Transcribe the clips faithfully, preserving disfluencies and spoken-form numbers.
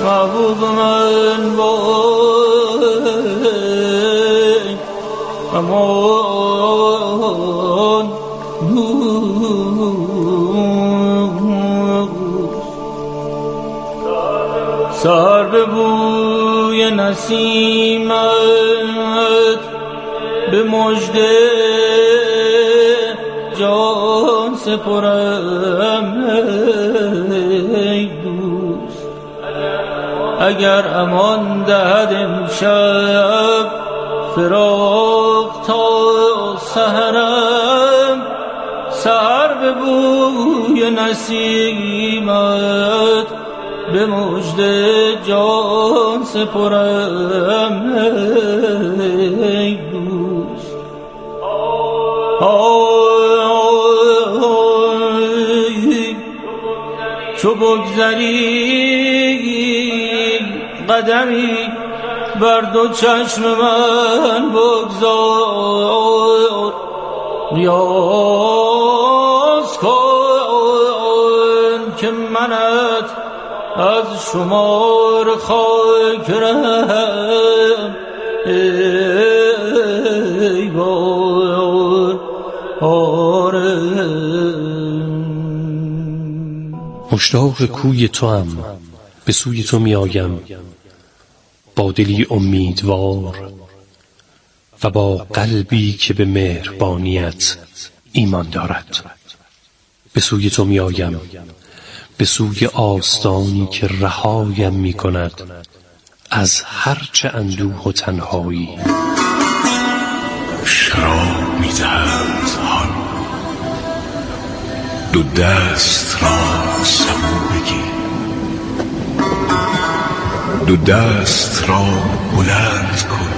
محبوب من وای امان سر به بوی نسیمت به مژده جان سپرم ای دوست اگر امان دهد امشب فراق تا سحرم سحر به بوی نسیمت به مژده جان سپرم ای دوست آی چو بگذری قدمی بر دو چشم من بگذار ریاض کن که منت از شمار خاک رهم ای بار آره مشتاق کوی تو هم به سوی تو می آیم با دلی امیدوار و با قلبی که به مهربانیت ایمان دارد. به سوی تو می آیم به سوی آستانی که رهایم می کند از هر چه اندوه و تنهایی. شراب می دهد هان دو دست را سبو بگیر دو دست را بلند کن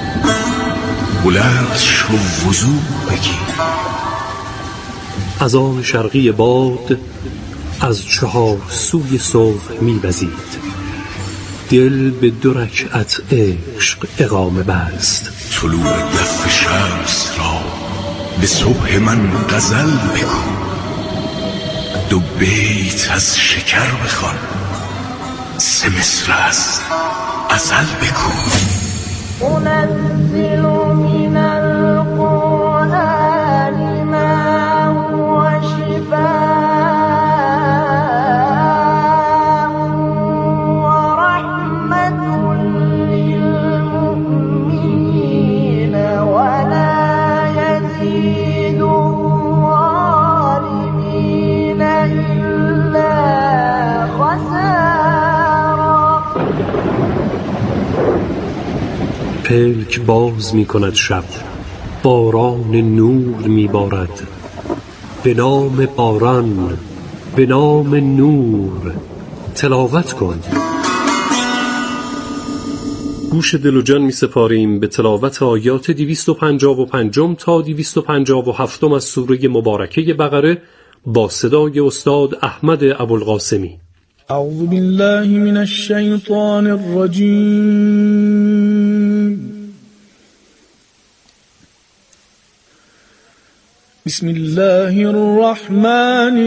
بلند شو وضو بگیر. از آن شرقی باد از چهار سوی صبح می وزید دل به دو رکعت عشق اقامه بست. طلوع دف شمس را به صبح من غزل بگو دو بیت از شکر بخوان سه مصر از ازل بگو. انزل من القرآن ما هو شفاء ورحمة للمؤمنين ولا يزيد الظالمين إلا خسارا. پلک باز می کند شب باران نور می بارد به نام باران به نام نور تلاوت کن. گوش دل و جان می سپاریم به تلاوت آیات دویست و پنجاه و پنج تا دویست و پنجاه و هفت از سوره مبارکه بقره با صدای استاد احمد ابوالقاسمی. اعوذ بالله من الشیطان الرجیم. بسم الله الرحمن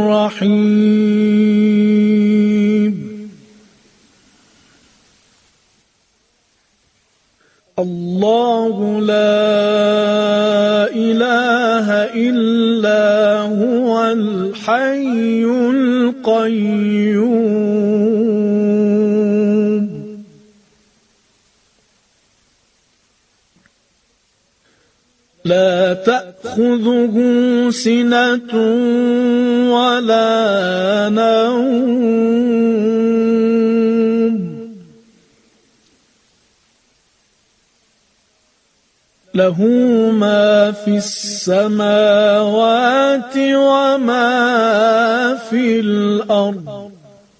الرحیم. الله لا اله الا هو الحي القيوم لا تأخذه سنة ولا نوم له ما في السماوات وما في الأرض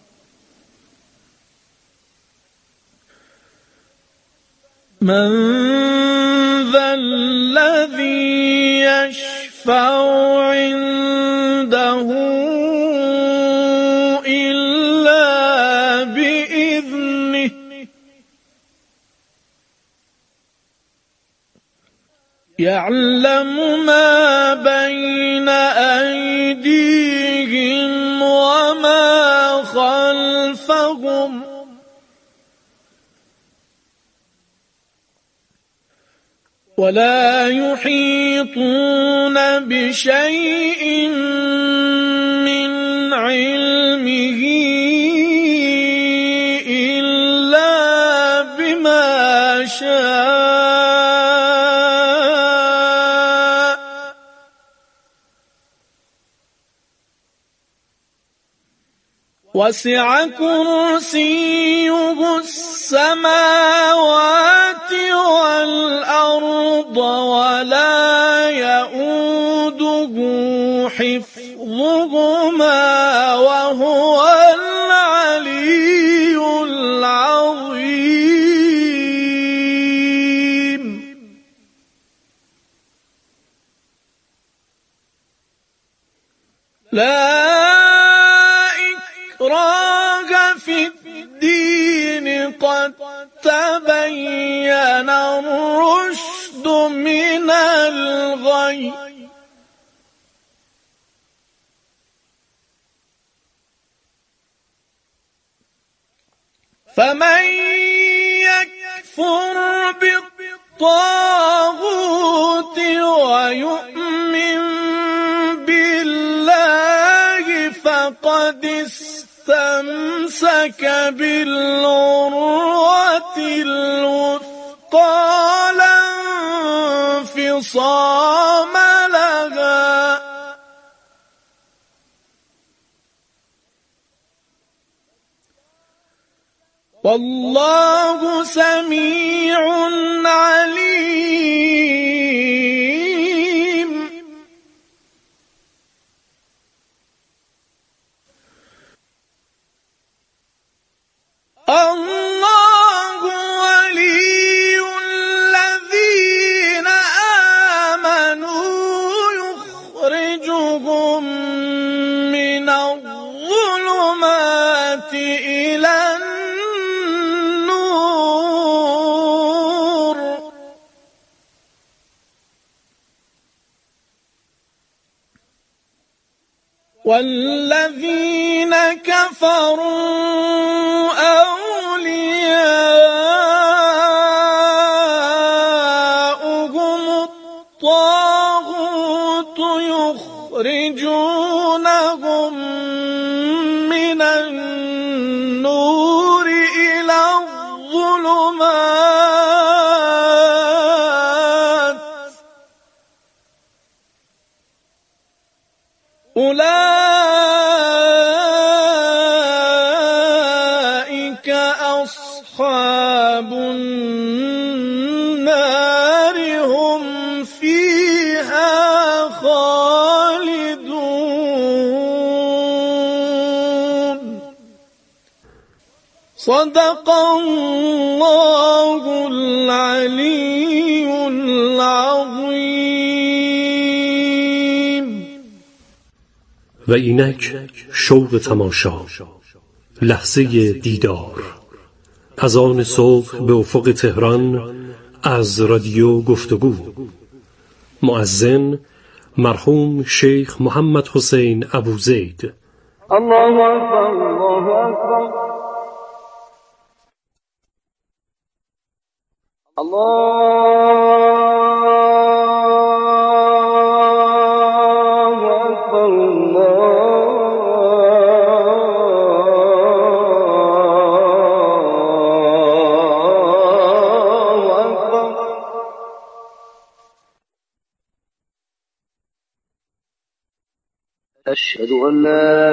من ذا الذي يشفع عنده إلا بإذنه يعلم ما بين أيديهم وما خلفهم ولا يحيطون بشيء من علمه إلا بما شاء وسع كرسيه السماوات والأرض ولا يؤوده حفظهما وهو العلي العظيم. لا إكراه في الدين قد تبين الرشد من الغي فمن يكفر بالطاغوت ويؤمن بالله فقد استمسك بالعروة الوثقى لا انفصام لها والله سميع عليم. الله ولي الذين آمنوا يخرجهم من الظلمات إلى النور والذين كفروا أولياؤهم الطاغوت يخرجونهم من النور إلى الظلمات أولئك أصحاب النار هم فيها خالدون. صدق الله العلي العظيم. و اینک شوق تماشا، لحظه دیدار، از آن صبح به افق تهران از رادیو گفتگو. مؤذن مرحوم شیخ محمد حسین ابوزید. الله اکبر الله اکبر الله أشهد أن لا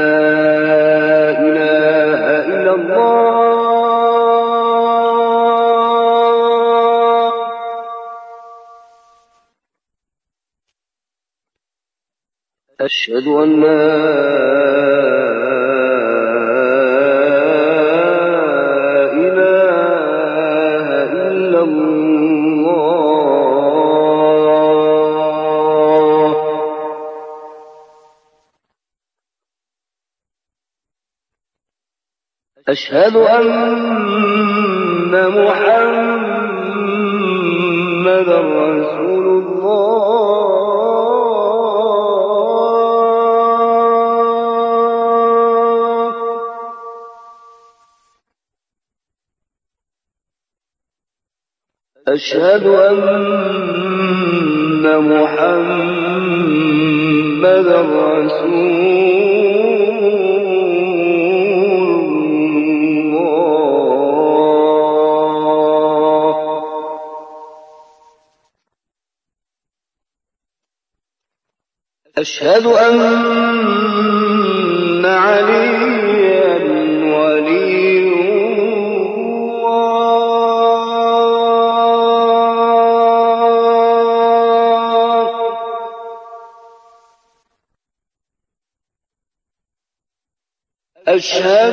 إله إلا الله أشهد أن لا إله إلا الله أشهد أن محمدا رسول الله أشهد أن محمدا رسول الله. أشهد أن عليا ولي أشهد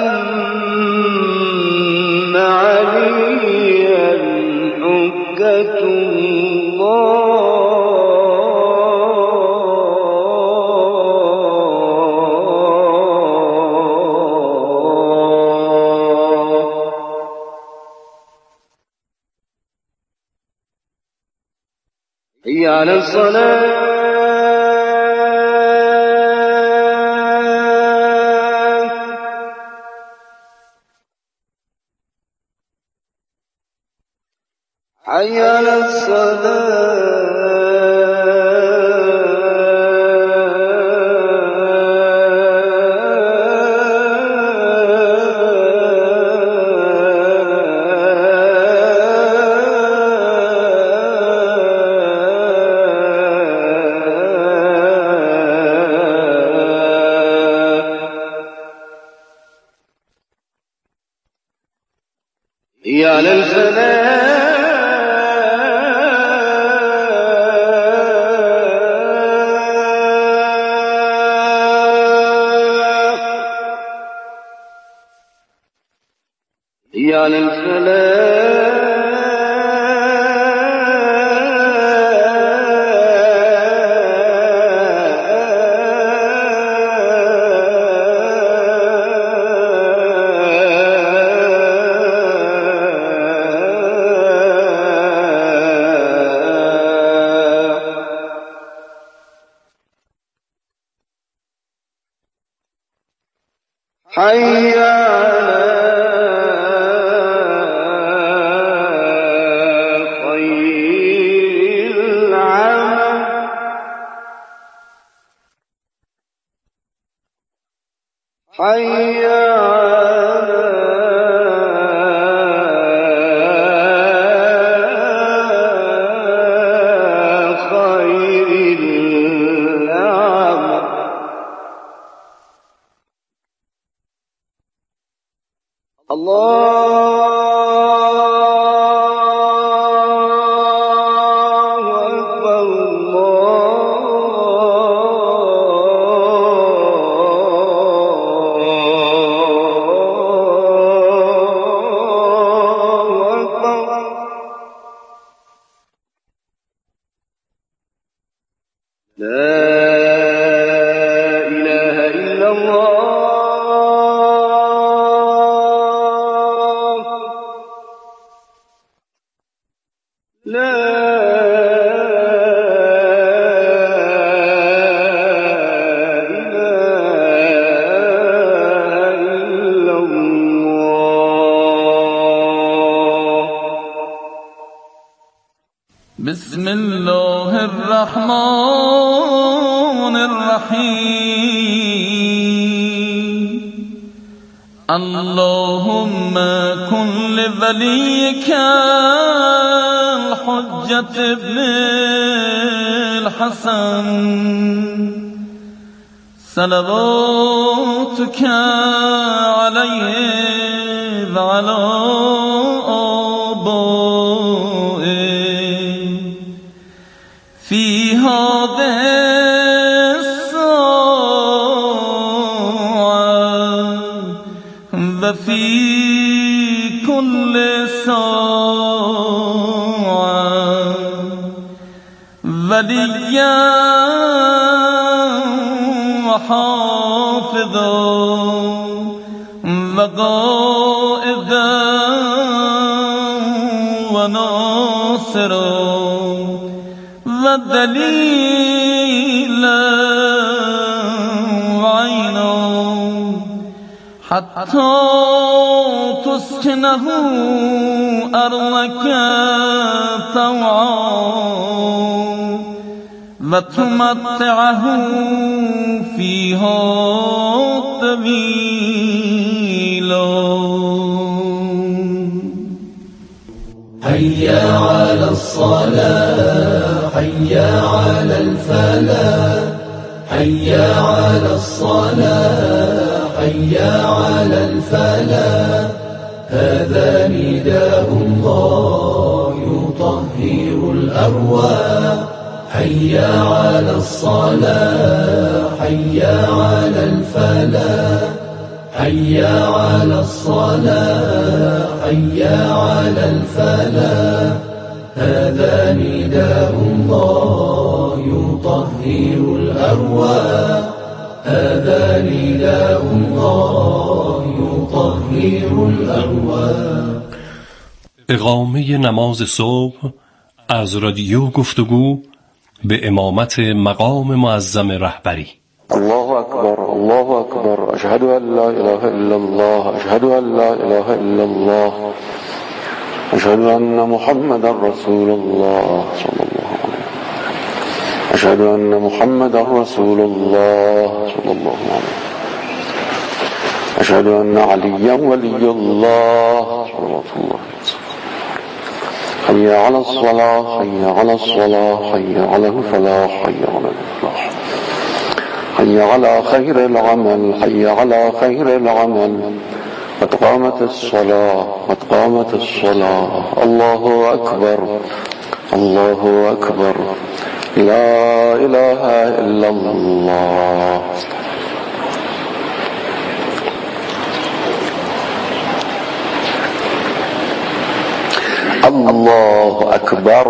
أن عليا حجة الله. حي على الصلاة. حي على حي على الفلاح. حي على الفلاح. حي على خير العمل. حي على خير العمل. الله أكبر. الله أكبر. لا إله إلا الله. لا إله إلا الله. بسم الله الرحمن الرحيم. اللهم كن لوليك الحجة ابن الحسن صلواتك عليه وعلى آبائه في هذه الساعة وفي كل ساعة وليا وحافظا وقائدا وناصرا ودليلا وعينا حتى تسكنه أرضك طوعا وتمتعه فيها طويلا. حي على الصلاة حي على الفلاح حي على الصلاة حي على الفلاح. هذا نداء الله يطهر الأرواح. حي على الصلاة حي على الفلاح حي على الصلاة حي على الفلاح. هذا نداء الله يطهر الأرواح. هذا نداء الله يطهر الأرواح. اقامه نماز صبح از رادیو گفتگو به امامت مقام معظم رهبری. الله أكبر الله أكبر أشهد أن لا إله إلا الله أشهد أن لا إله إلا الله أشهد أن محمد رسول الله صلى الله عليه وسلم أشهد أن محمد رسول الله صلى الله عليه وسلم أشهد أن عليا ولي الله صلى الله عليه وسلم. حي على الصلاة حي على الصلاة حي على الفلاح حي على الفلاح. حي على خير العمل حي على خير العمل. قد قامت الصلاة قد قامت الصلاة. الله أكبر الله أكبر لا إله إلا الله. الله أكبر.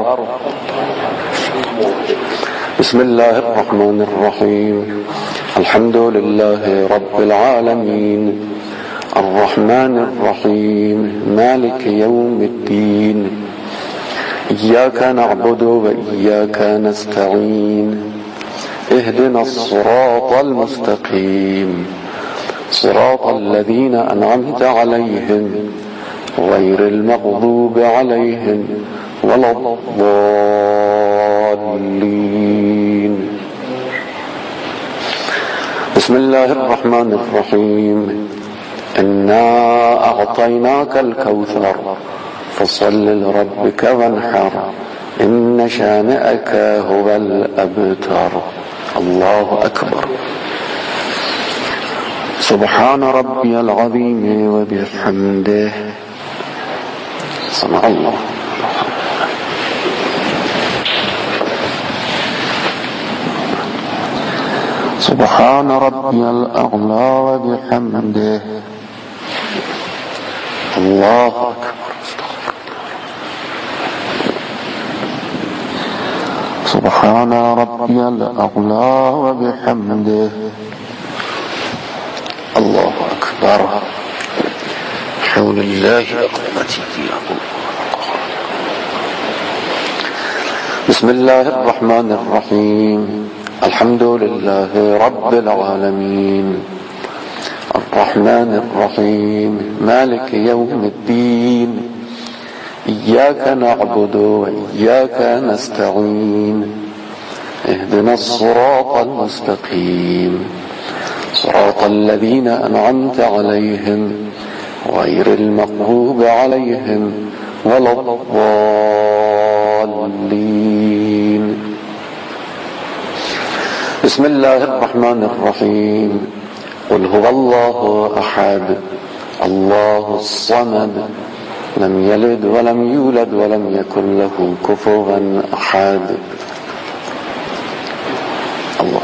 بسم الله الرحمن الرحيم. الحمد لله رب العالمين الرحمن الرحيم مالك يوم الدين. إياك نعبد وإياك نستعين. اهدنا الصراط المستقيم صراط الذين أنعمت عليهم غير المغضوب عليهم ولا الضالين. بسم الله الرحمن الرحيم. إنا أعطيناك الكوثر فصل لربك وانحر إن شانئك هو الأبتر. الله أكبر. سبحان ربي العظيم وبحمده. سمع الله. سبحان ربي الأعلى وبحمده. الله أكبر. سبحان ربي الأعلى وبحمده. الله أكبر. حول الله قوتي. بسم الله الرحمن الرحيم. الحمد لله رب العالمين الرحمن الرحيم مالك يوم الدين. إياك نعبد وإياك نستعين. اهدنا الصراط المستقيم صراط الذين أنعمت عليهم غير المغضوب عليهم ولا الضالين. بسم الله الرحمن الرحيم. قل هو الله أحد الله الصمد لم يلد ولم يولد ولم يكن له كفوا أحد. الله.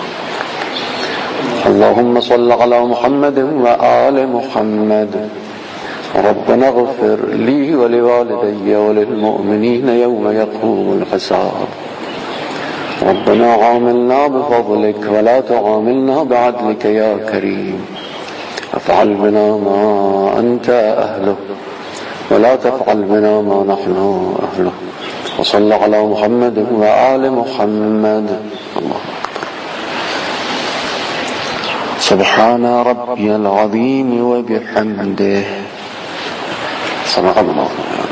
اللهم صل على محمد وآل محمد. ربنا اغفر لي ولوالدي وللمؤمنين يوم يقوم الحساب. ربنا عاملنا بفضلك ولا تعاملنا بعدلك يا كريم. افعل بنا ما أنت أهله ولا تفعل بنا ما نحن أهله. وصل على محمد وآل محمد. الله أكبر. سبحان ربي العظيم وبحمده. صدق الله.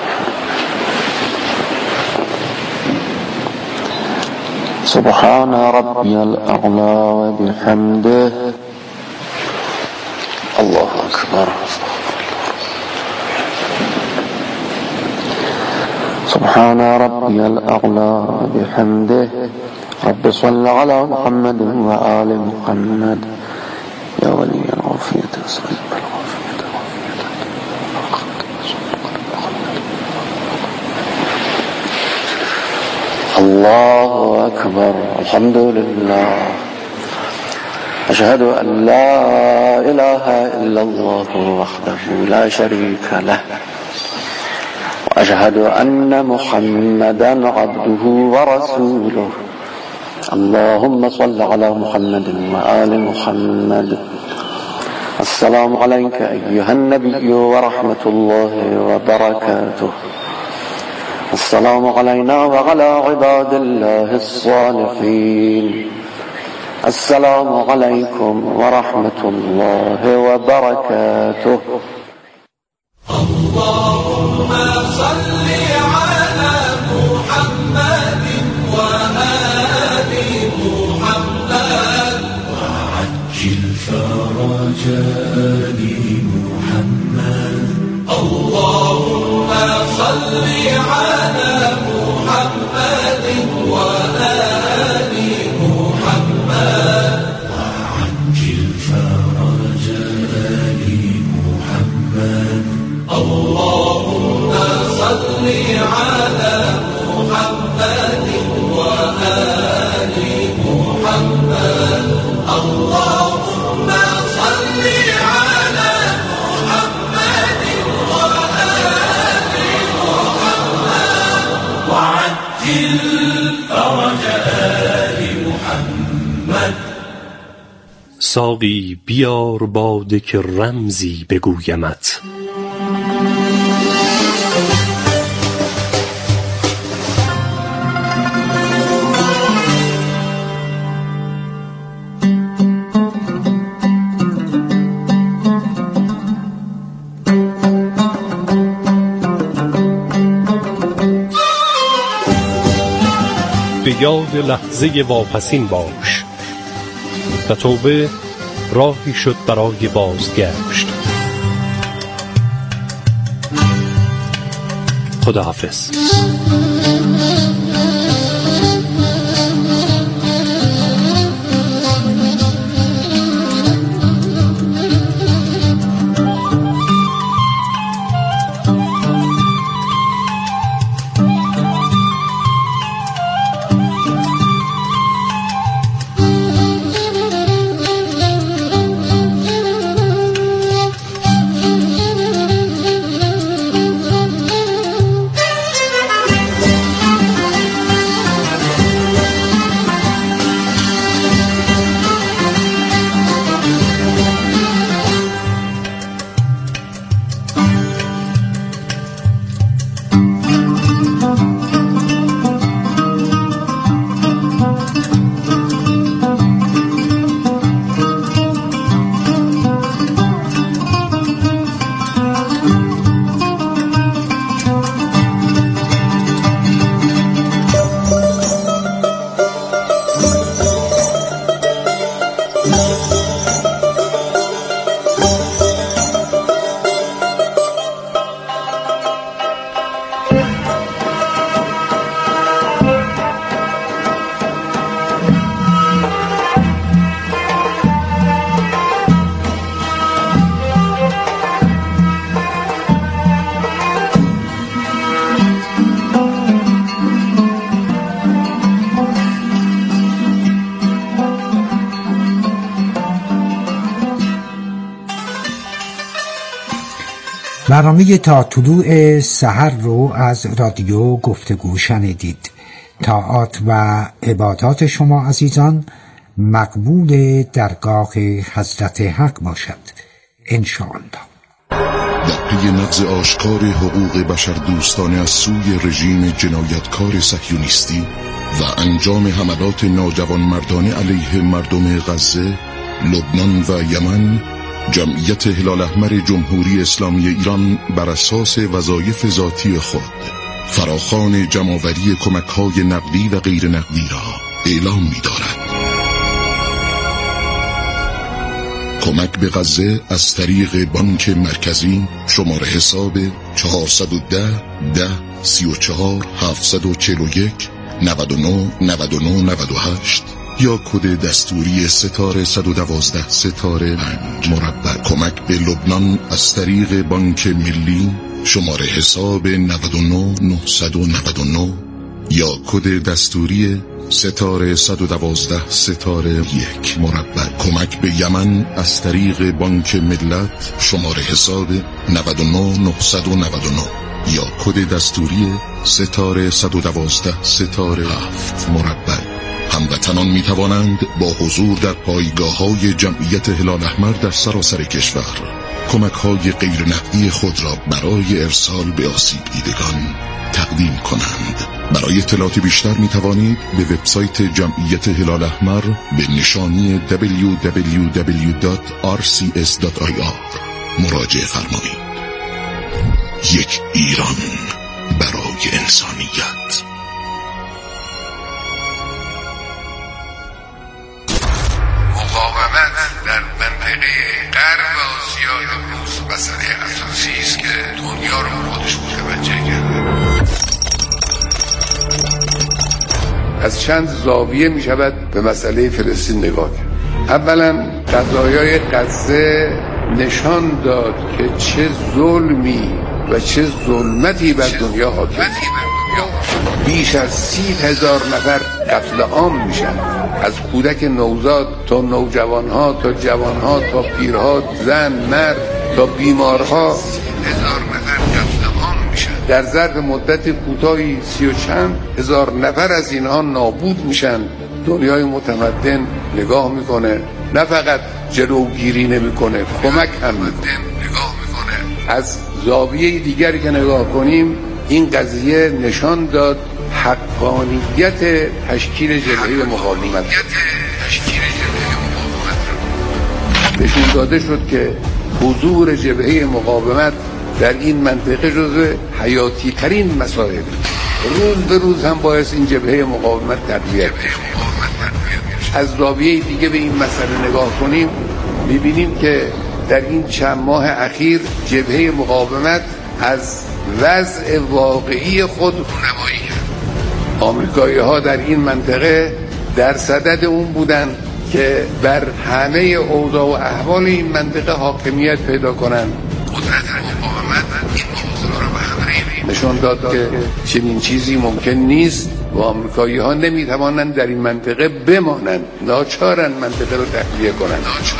سبحان ربي الأعلى وبحمده. الله أكبر. سبحان ربي الأعلى وبحمده. رب صل على محمد وآل محمد يا ولي العافية أسأل العافية. الله أكبر. الحمد لله. أشهد أن لا إله إلا الله وحده لا شريك له وأشهد أن محمدا عبده ورسوله. اللهم صل على محمد وآل محمد. السلام عليك أيها النبي ورحمة الله وبركاته. السلام علينا وعلى عباد الله الصالحين. السلام عليكم ورحمة الله وبركاته. اللهم صل على محمد وآل محمد وعجل فرج آل محمد. اللهم صل على محمد وآل محمد وعجل فرج آل محمد. اللهم صل على محمد وآل محمد. اللهم صل على محمد وآل محمد وعجل فرج آل محمد. ساقی بیار باده که رمزی بگویمت. به یاد لحظه واپسین باش و توبه راهی شد برای بازگشت. خداحافظ. برنامه تا طلوع سحر رو از رادیو گفتگو شنیدید. طاعات و عبادات شما عزیزان مقبول درگاه حضرت حق باشد انشاءالله. در پی نقض آشکار حقوق بشر دوستانه از سوی رژیم جنایتکار صهیونیستی و انجام حملات ناجوانمردانه علیه مردم غزه، لبنان و یمن جمعیت هلال احمر جمهوری اسلامی ایران بر اساس وظایف ذاتی خود فراخوان جمع‌آوری کمک‌های نقدی و غیر نقدی را اعلام می‌دارد. کمک به غزه از طریق بانک مرکزی شماره حساب چهارصد و ده ده سی و چهار هفتصد و چهل و یک نود و نه نود و نه نود و هشت یا کد دستوری ستاره صد و دوازده ستاره پنج مربع. کمک به لبنان از طریق بانک ملی شماره حساب نود و نه نهصد و نود و نه یا کد دستوری ستاره صد و دوازده ستاره یک مربع. کمک به یمن از طریق بانک ملت شماره حساب نود و نه نهصد و نود و نه یا کد دستوری ستاره صد و دوازده ستاره هفت مربع. هموطنان می توانند با حضور در پایگاه‌های جمعیت هلال احمر در سراسر کشور کمک‌های غیر نقدی خود را برای ارسال به آسیب دیدگان تقدیم کنند. برای اطلاعات بیشتر می توانید به وبسایت جمعیت هلال احمر به نشانی دبلیو دبلیو دبلیو دات آر سی اس دات آی آر مراجعه فرمایید. یک ایران برای انسانیت. مقاومت در منطقه غرب آسیا امروز مسئله اساسی است که دنیا رو به خودش متوجه کرده. از چند زاویه می شود به مسئله فلسطین نگاه کرد. اولا قضایای غزه نشان داد که چه ظلمی و چه ظلمتی بر دنیا حاکم. بیش از سی هزار نفر قتل عام میشن، از کودک نوزاد تا نوجوانها تا جوانها تا پیرها، زن مرد تا بیمارها هزار نفر قتل عام میشن. در ظرف مدت کوتاهی سی و چند هزار نفر از اینها نابود میشن. دنیای متمدن نگاه میکنه، نه فقط جلوگیری نمیکنه، کمک هم میکنه. از زاویه دیگری که نگاه کنیم، این قضیه نشان داد حقانیت تشکیل جبهه مقاومت. نشون داده شد که حضور جبهه مقاومت در این منطقه جزو حیاتی ترین مسائل، روز به روز هم باعث این جبهه مقاومت تقویت بشه. از زاویه دیگه به این مسئله نگاه کنیم، می‌بینیم که در این چند ماه اخیر جبهه مقاومت از وضع واقعی خود رونمایی کرد. آمریکایی ها در این منطقه در صدد اون بودن که بر همه اوضاع و احوال این منطقه حاکمیت پیدا کنند. قدرت مقاومت این موضوع را به هم نشان داد که چنین چیزی ممکن نیست و آمریکایی ها نمی توانند در این منطقه بمانند، ناچارن منطقه رو تخلیه کنند.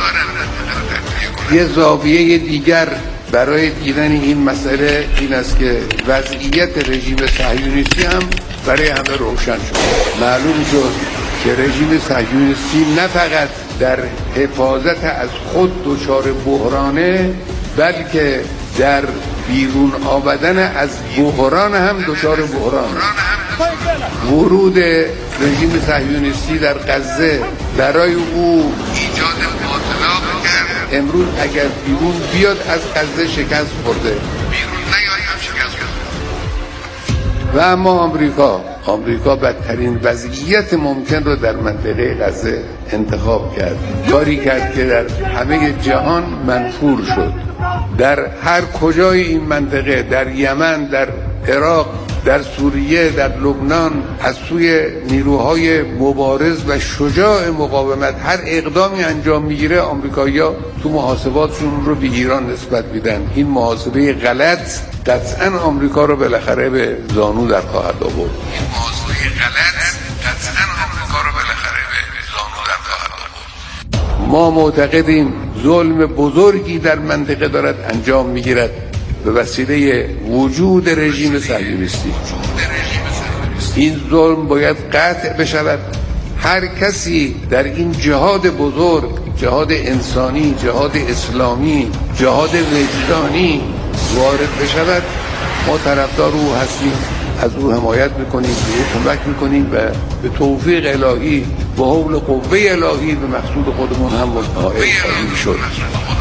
یه زاویه دیگر برای دیدن این مسئله این است که وضعیت رژیم صهیونیستی هم برای همه روشن شد. معلوم شد که رژیم صهیونیستی نه فقط در حفاظت از خود دچار بحرانه، بلکه در بیرون آمدن از بحران هم دچار بحران. ورود رژیم صهیونیستی در غزه برای او ایجاد باطلاق کرد. امروز اگر بیرون بیاد از غزه شکست خورده، بیرون نیاد هم شکست خورده. و اما آمریکا آمریکا بدترین وضعیت ممکن رو در منطقه غزه انتخاب کرد، کاری کرد که در همه جهان منفور شد. در هر کجای این منطقه، در یمن، در عراق، در سوریه، در لبنان، از سوی نیروهای مبارز و شجاع مقاومت هر اقدامی انجام میگیره، آمریکایی‌ها تو محاسباتشون رو به ایران نسبت میدن. این محاسبه غلط قطعاً آمریکا رو بالاخره به زانو در خواهد آورد. این محاسبه غلط قطعاً آمریکا رو بالاخره به زانو در خواهد آورد. ما معتقدیم ظلم بزرگی در منطقه دارد انجام میگیرد به وسیله وجود رژیم صهیونیستی. این ظلم باید قطع بشود. هر کسی در این جهاد بزرگ، جهاد انسانی، جهاد اسلامی، جهاد وجدانی وارد بشود، ما طرفدار او هستیم از او حمایت میکنیم، به او کمک میکنیم و به توفیق الهی و حول قوه الهی به مقصود خودمون هم متعالی شد.